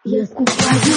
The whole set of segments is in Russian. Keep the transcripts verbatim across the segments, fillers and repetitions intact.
Я скучаю.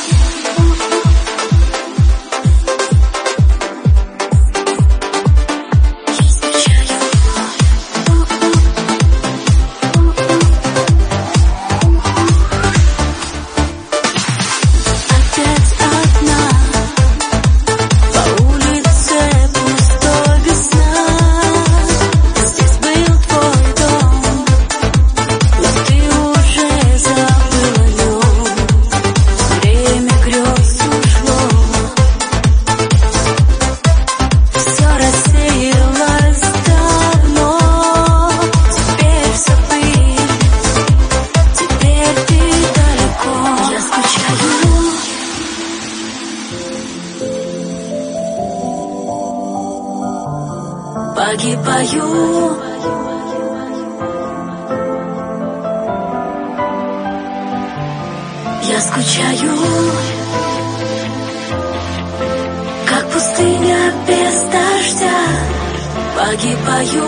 Погибаю. Я скучаю, как пустыня без дождя. Погибаю,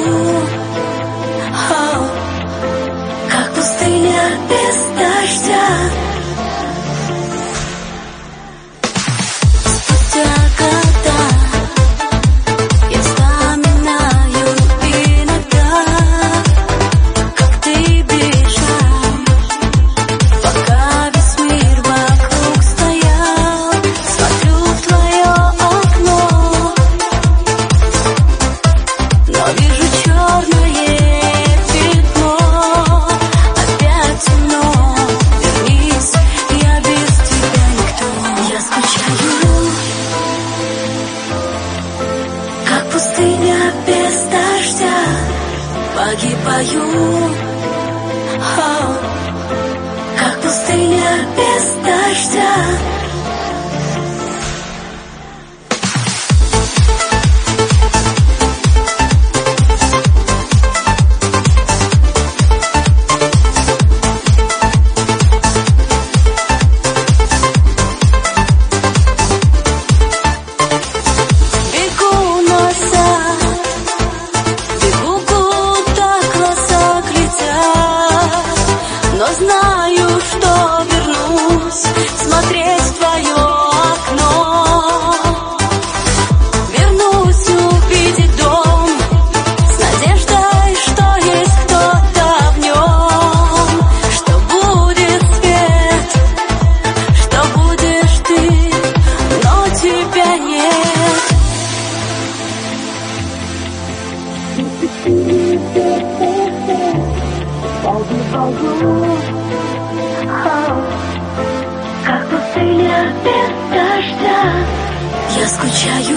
oh, как пустыня без дождя. Спустя года погибаю, oh, как пустыня без дождя. Знаю, что вернусь смотреть в твое окно. Вернусь увидеть дом с надеждой, что есть кто-то в нем. Что будет свет, что будешь ты, но тебя нет. Погибаю, oh, как пустыня без дождя. Я скучаю,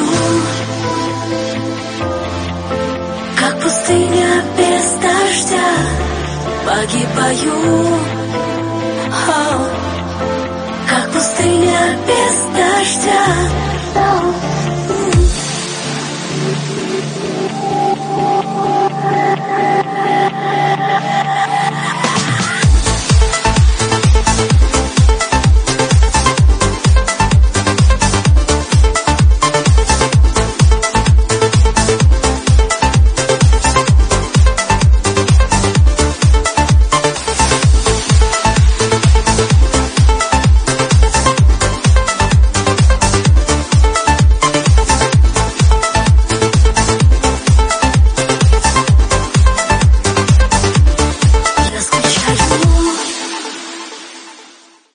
как пустыня без дождя. Погибаю, oh, как пустыня без дождя. Oh.